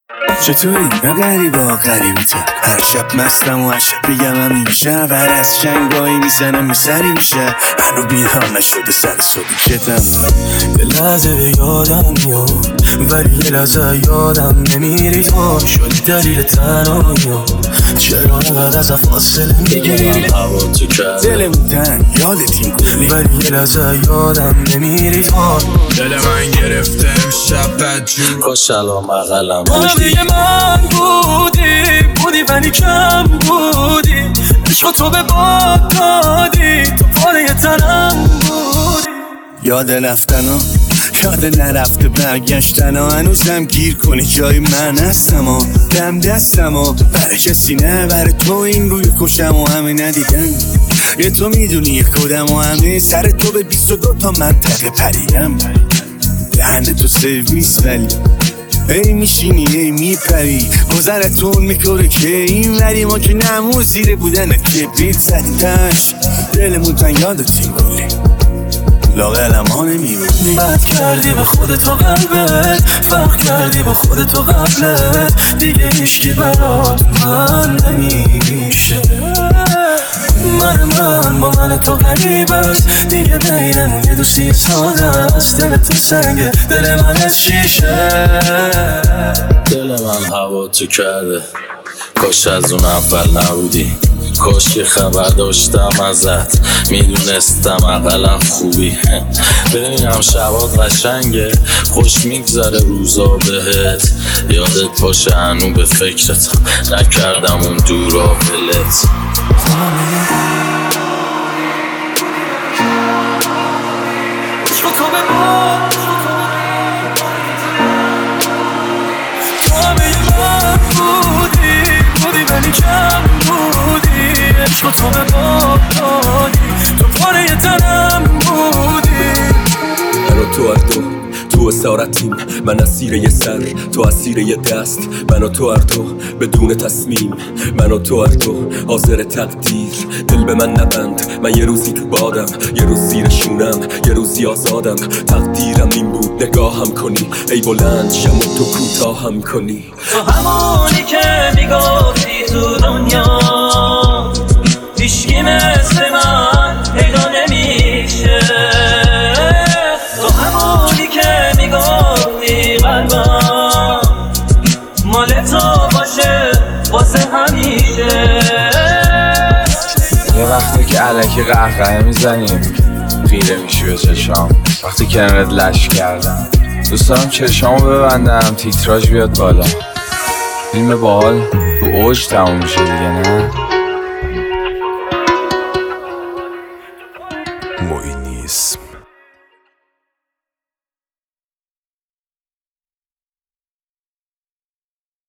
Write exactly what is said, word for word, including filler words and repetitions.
چطوری؟ نه غریبا غریبیتم هر شب مستم و هر شب بگم همین شب هر از چنگایی میزنم میسری میشه هنو بیدار نشده سر صبحیتم یه لحظه به یادم میاد ولی یه لحظه یادم نمیری تو شدی دلیل تنهایی چرا انقدر از فاصله میگیری هوا تو کرده دلمون تنگ یادتیم کلی ولی یه لحظه یادم نمیری تو دل من گرفته امشب بدجور کاش الان بغلم دیگه من بودی بودی ولی کم بودی عشق تو به باد دادی تو پاره تنم بودی یاد رفتن ها یاد نرفته برگشتن ها هنوزم گیر کنی جای من هستم ها دم دستم ها برای کسی نه برای تو این روی کشم و همه ندیدن یه تو میدونی یه کدم و همه سر تو به بیست و دو تا منطقه پریم دهن تو سرویس ولی ای میشینی ای میپری گذرتون میکنه که این وری ما که نمو زیر بودن کبریت زدیدش دلمون تن یادتیم کلی لاغلم ها نمیبودی بد کردی به خودتو قلبت فرق کردی با خودتو قبلت دیگه هیچکی برات من نمیشه من من با من تو غریب است دیگه بینم یه دوستی ساده است دل تو سنگه دل من از شیشه دل من هوا تو کرده کاش از اون اول نبودی کاش یه خبر داشتم ازت میدونستم اقلم خوبی ببینم شبات قشنگه خوش میگذره روزا بهت یادت باشه هنو به فکرت نکردم اون دورا بلت عشق تو به باد دادی تو پاره تنم بودی من و تو هر دو تو اسارتیم من اسیر یه سر تو اسیر یه دست من و تو هر دو بدون تصمیم من و تو هر دو حاضر تقدیر دل به من نبند من یه روزی تو بادم یه روز زیر شونم یه روزی آزادم تقدیرم این بود نگاهم کنی ای بلند شم و تو کوتاهم کنی تو همونی که میگفتی تو دنیا هیچکی مثل من پیدا نمیشه تو همونی که میگفتی قلبم مال تو باشه واسه همیشه یه وقتی که علکی قهقه میزنیم خیره میشی به چشام وقتی که انقدر لش کردم دوست دارم چشامو ببندم تیتراژ بیاد بالا فیلم باحال تو اوج تموم میشه دیگه نه موینیسم